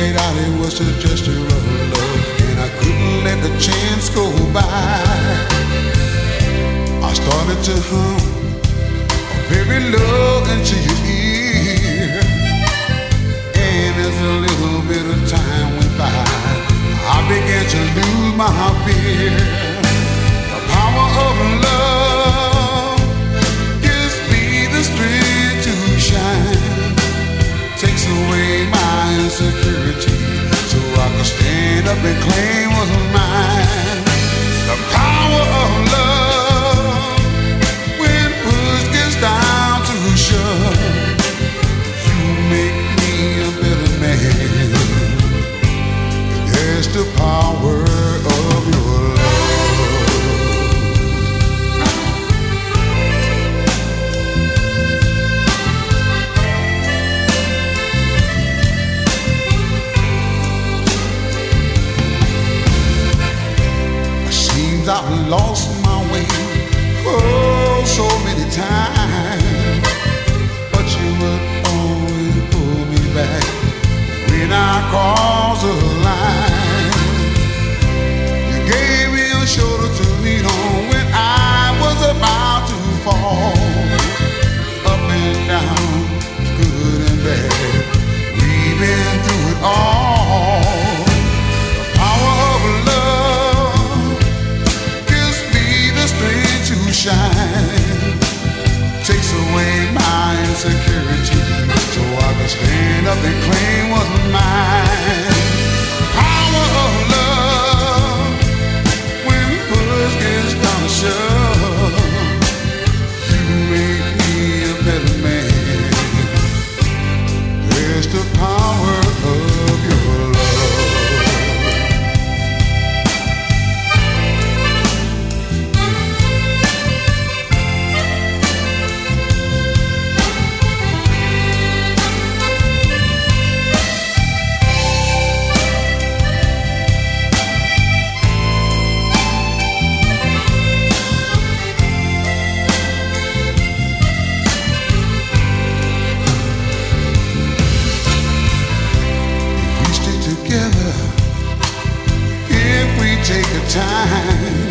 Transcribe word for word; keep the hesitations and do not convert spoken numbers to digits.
made out it was a gesture of love, and I couldn't let the chance go by. I started to hum a very low into your ear, and as a little bit of time went by, I began to lose my fear. The power of love gives me the strength to shine, takes away my insecurity, so I can stand up and claim what's mine. The power of love, when push gets down to shove, you make me a better man. There's the power of your love. It seems I've lost my way, oh, so many times, but you would always pull me back when I cross the line. You gave me a shoulder to lean on when I was about to fall. Up and down, good and bad, we've been through it all. The power of love gives me the strength to shine, takes away my insecurity, so I can stand up and claim what's mine. Power of love, when push gets down to shove, you make me a better man. There's the power of your love. Take a time